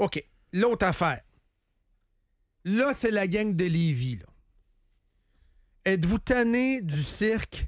OK. L'autre affaire. Là, c'est la gang de Lévis, là. Êtes-vous tanné du cirque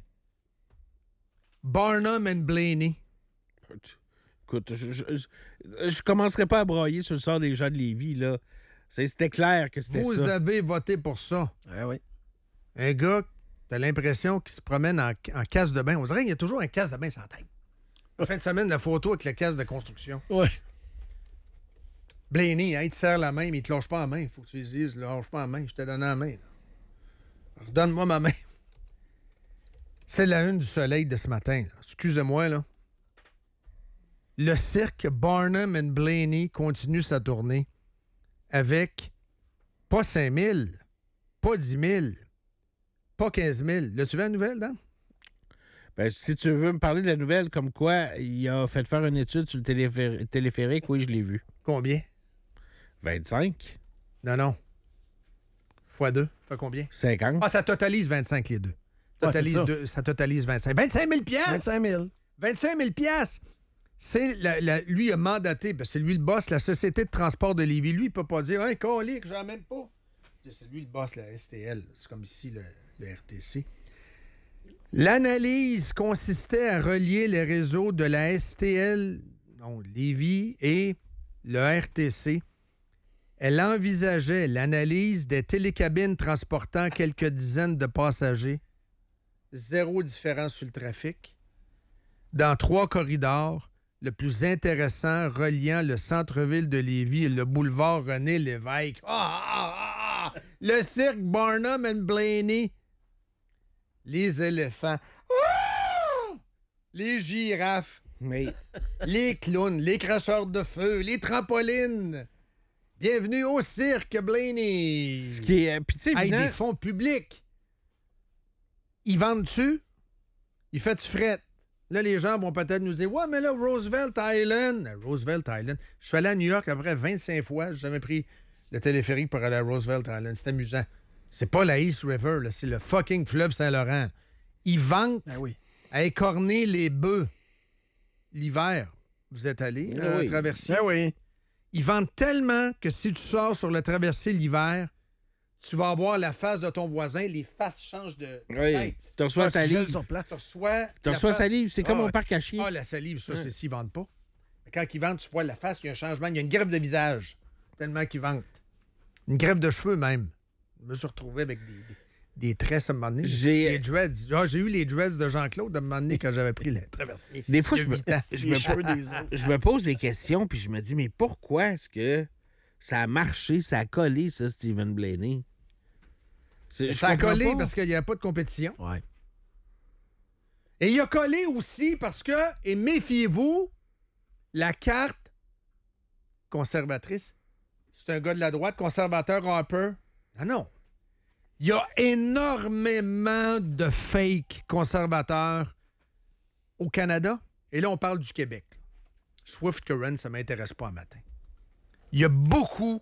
Barnum and Blaney? Écoute, je commencerai pas à broyer sur le sort des gens de Lévis, là. C'était clair que c'était ça. Vous avez voté pour ça. Ah oui. Un gars, t'as l'impression qu'il se promène en casse de bain. On dirait qu'il y a toujours un casse de bain sans tête. En fin de semaine, la photo avec le casse de construction. Ouais. Blaney, il te serre la main, mais il te lâche pas la main. Il faut que tu lui dises, lâche pas la main, je t'ai donné la main. Là. Redonne-moi ma main. C'est la une du Soleil de ce matin. Là. Excusez-moi, là. Le cirque Barnum and Blaney continue sa tournée avec pas 5 000, pas 10 000, pas 15 000. L'as-tu vu la nouvelle, Dan? Ben, si tu veux me parler de la nouvelle, comme quoi il a fait faire une étude sur le téléphérique, oui, je l'ai vu. Combien? 25? Non. Fois 2, fait combien? 50? Ah, ça totalise 25, les deux. Ça totalise 25. 25 000 piastres! 25 000. 25 000 piastres! C'est lui, il a mandaté, ben c'est lui le boss, la Société de transport de Lévis. Lui, il peut pas dire « Hein, colique, j'en ai même pas. » C'est lui le boss, la STL. C'est comme ici, le RTC. L'analyse consistait à relier les réseaux de la STL, non, Lévis, et le RTC. Elle envisageait l'analyse des télécabines transportant quelques dizaines de passagers. Zéro différence sur le trafic. Dans 3 corridors, le plus intéressant reliant le centre-ville de Lévis et le boulevard René-Lévesque. Le cirque Barnum and Blaney. Les éléphants. Les girafes. Mais... Les clowns, les cracheurs de feu, les trampolines. Bienvenue au cirque Blaney. Ce qui est... Puis tu sais, Des fonds publics. Ils vendent-tu? Ils fait-tu fret? Là, les gens vont peut-être nous dire « Ouais, mais là, Roosevelt Island... » Roosevelt Island. Je suis allé à New York après 25 fois. J'ai jamais pris le téléphérique pour aller à Roosevelt Island. C'est amusant. C'est pas la East River, là, c'est le fucking fleuve Saint-Laurent. Ils vantent à écorner les bœufs l'hiver. Vous êtes allé à la traversier? oui. Ils vendent tellement que si tu sors sur le traversier l'hiver, tu vas avoir la face de ton voisin, les faces changent de tête. Tu reçois salive. Tu reçois salive, c'est comme au parc à chiens. Ah, la salive, ça, c'est s'ils vendent pas. Mais quand ils vendent, tu vois la face, il y a un changement, il y a une greffe de visage. Tellement qu'ils vendent. Une greffe de cheveux, même. Je me suis retrouvé avec des tresses à un moment donné. Des dreads. J'ai eu les dreads de Jean-Claude à un moment donné quand j'avais pris la traversée. Des fois, je me pose des questions, puis je me dis, mais pourquoi est-ce que ça a marché, ça a collé, ça, Stephen Blaney? Ça a collé parce qu'il n'y avait pas de compétition. Ouais. Et il a collé aussi parce que, et méfiez-vous, la carte conservatrice, c'est un gars de la droite, conservateur Harper. Non. Il y a énormément de fake conservateurs au Canada. Et là, on parle du Québec. Swift Current, ça ne m'intéresse pas un matin. Il y a beaucoup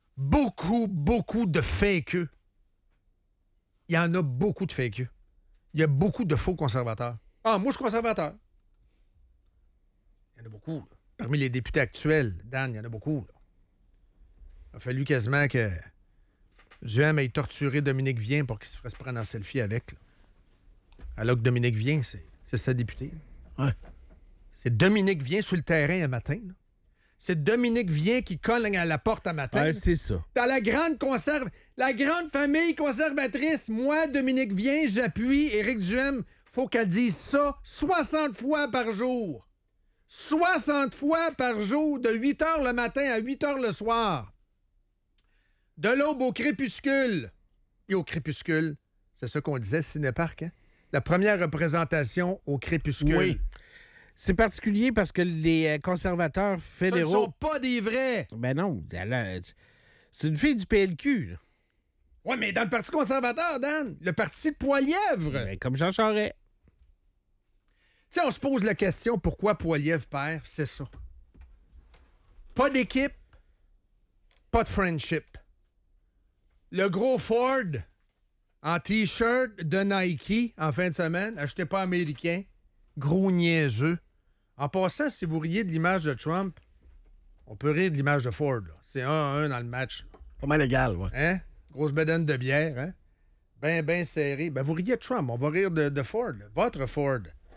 de fakeux. Il y en a beaucoup de fakeux. Il y a beaucoup de faux conservateurs. Ah, moi, je suis conservateur. Il y en a beaucoup. Là. Parmi les députés actuels, Dan, il y en a beaucoup. Là. Il a fallu quasiment que Duhem ait torturé Dominique Vien pour qu'il se fasse prendre en selfie avec. Là. Alors que Dominique Vien, c'est sa députée. Ouais. C'est Dominique Vien sur le terrain un matin. Là. C'est Dominique Vien qui colle à la porte un matin. Ouais, c'est ça. Dans la grande famille conservatrice, moi, Dominique Vien, j'appuie Éric Duhem. Faut qu'elle dise ça 60 fois par jour. 60 fois par jour, de 8 h le matin à 8 h le soir. De l'aube au crépuscule. Et au crépuscule, c'est ça qu'on disait, Cinéparc, hein? La première représentation au crépuscule. Oui. C'est particulier parce que les conservateurs fédéraux... Ce ne sont pas des vrais. Ben non, c'est une fille du PLQ. Là. Oui, mais dans le Parti conservateur, Dan, le parti de Poilièvre. Ben, comme Jean Charest. Tu sais, on se pose la question, pourquoi Poilièvre perd? C'est ça. Pas d'équipe, pas de friendship. Le gros Ford en T-shirt de Nike en fin de semaine, achetez pas américain, gros niaiseux. En passant, si vous riez de l'image de Trump, On peut rire de l'image de Ford. Là. C'est 1-1 dans le match. Là. Pas mal égal, ouais. Hein? Grosse bedaine de bière, hein? Ben serré. Ben, vous riez de Trump. On va rire de Ford. Là. Votre Ford.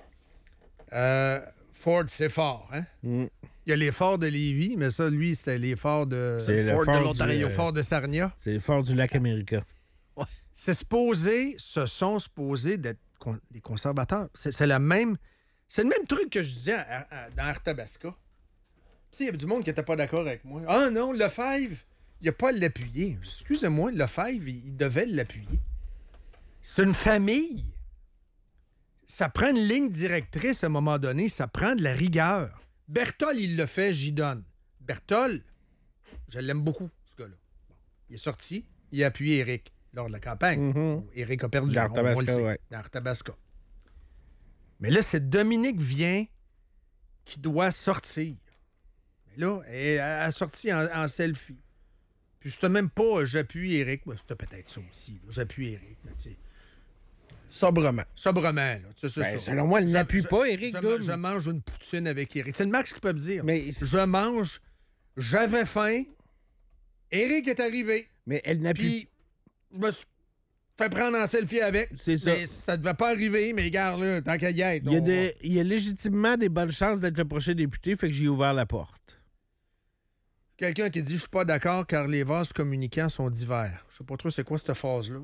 Ford, c'est fort, hein? Mm. Il y a les forts de Lévis, mais ça, lui, c'était les forts de... C'est le Ford de fort l'Ontario. Fort de Sarnia. C'est le fort du lac América. Ce sont supposés d'être des conservateurs. C'est le même truc que je disais dans Arthabasca. Tu sais, il y avait du monde qui n'était pas d'accord avec moi. Ah non, Lefebvre, il n'a pas à l'appuyer. Excusez-moi, Lefebvre, il devait l'appuyer. C'est une famille. Ça prend une ligne directrice à un moment donné. Ça prend de la rigueur. Berthold, il le fait, j'y donne. Berthold, je l'aime beaucoup, ce gars-là. Bon, il est sorti, il a appuyé Éric lors de la campagne. Mm-hmm. Éric a perdu. Dans Arthabasca, ouais. Dans Arthabasca. Mais là, c'est Dominique Vien qui doit sortir. Mais là, elle a sorti en selfie. Puis c'était même pas j'appuie Éric. C'était peut-être ça aussi. Là. J'appuie Éric. Sobrement. Là. C'est ça. Selon moi, elle n'appuie pas, Éric. Je mange une poutine avec Éric. C'est le max qu'il peut me dire. Mais je mange, j'avais faim, Éric est arrivé. Mais elle n'appuie. Puis, je me suis fait prendre en selfie avec. C'est ça. Mais ça devait pas arriver, mais regarde, là, tant qu'à y être. Il y a légitimement des bonnes chances d'être le prochain député, fait que j'ai ouvert la porte. Quelqu'un qui dit « Je suis pas d'accord car les vases communicants sont divers ». Je sais pas trop c'est quoi cette phrase-là.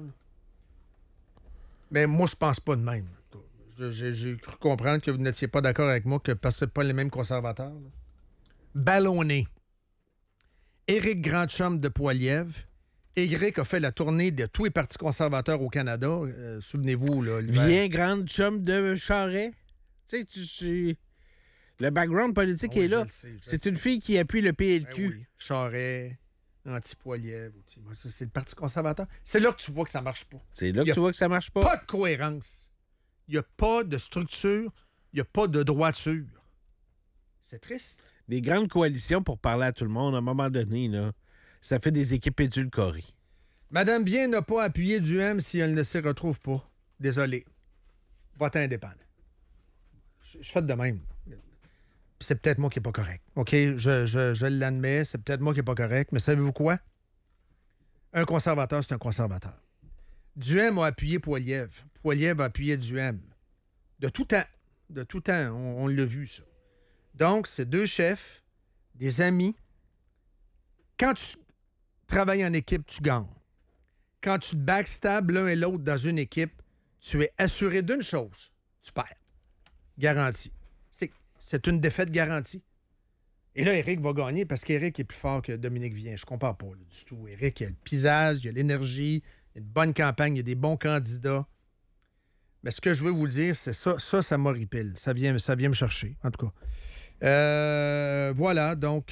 Mais moi, je pense pas de même. J'ai cru comprendre que vous n'étiez pas d'accord avec moi que parce que c'est pas les mêmes conservateurs. Là. Ballonné. Éric Grandchum de Poilievre. Éric a fait la tournée de tous les partis conservateurs au Canada. Souvenez-vous, là, l'hiver. Viens, grande chum de Charest. Tu sais, le background politique est là. C'est une fille qui appuie le PLQ. Ben oui. Charest, anti-Poilievre. C'est le Parti conservateur. C'est là que tu vois que ça marche pas. C'est là que tu vois que ça marche pas. Pas de cohérence. Il n'y a pas de structure. Il n'y a pas de droiture. C'est triste. Des grandes coalitions pour parler à tout le monde, à un moment donné, là, ça fait des équipes édulcorées. Madame Bien n'a pas appuyé du M si elle ne s'y retrouve pas. Désolé. Vote indépendant. Je fais de même. C'est peut-être moi qui n'ai pas correct. OK? Je l'admets. C'est peut-être moi qui n'ai pas correct. Mais savez-vous quoi? Un conservateur, c'est un conservateur. Duhem a appuyé Poilievre. Poilievre a appuyé Duhem. De tout temps. De tout temps. On l'a vu, ça. Donc, c'est deux chefs, des amis. Quand tu travailles en équipe, tu gagnes. Quand tu te backstabs l'un et l'autre dans une équipe, tu es assuré d'une chose. Tu perds. Garantie. C'est une défaite garantie. Et là, Éric va gagner parce qu'Éric est plus fort que Dominique Vien. Je ne compare pas là, du tout. Éric, il a le pisage, il a l'énergie, il a une bonne campagne, il y a des bons candidats. Mais ce que je veux vous dire, c'est ça. Ça m'horripile. Ça vient me chercher, en tout cas. Voilà, donc...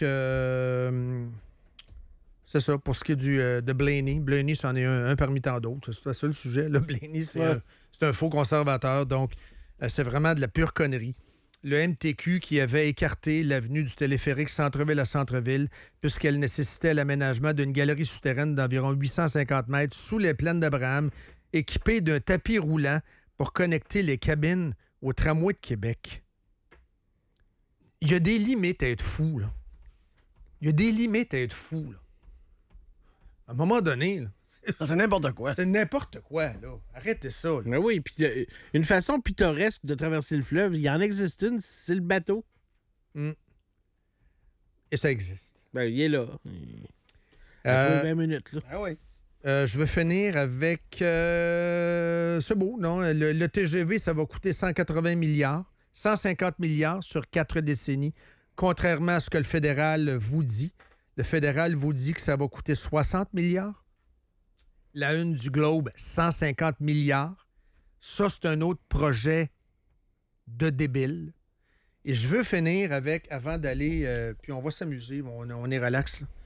c'est ça, pour ce qui est de Blaney. Blaney, c'en est un parmi tant d'autres. C'est ça le sujet. Là, Blaney, c'est un faux conservateur. Donc, c'est vraiment de la pure connerie. Le MTQ qui avait écarté l'avenue du téléphérique centre-ville à centre-ville puisqu'elle nécessitait l'aménagement d'une galerie souterraine d'environ 850 mètres sous les plaines d'Abraham, équipée d'un tapis roulant pour connecter les cabines au tramway de Québec. Il y a des limites à être fou, là. Il y a des limites à être fou, là. À un moment donné, là, c'est n'importe quoi. C'est n'importe quoi, là. Arrêtez ça, là. Mais oui, puis une façon pittoresque de traverser le fleuve, il y en existe une, c'est le bateau. Et ça existe. Ben, il est là. Il a 20 minutes, là. Ah oui. Je vais finir avec... c'est beau, non? Le TGV, ça va coûter 180 milliards. 150 milliards sur 4 décennies, contrairement à ce que le fédéral vous dit. Le fédéral vous dit que ça va coûter 60 milliards. La une du Globe, 150 milliards. Ça, c'est un autre projet de débile. Et je veux finir avec, avant d'aller... puis on va s'amuser, on est relax, là.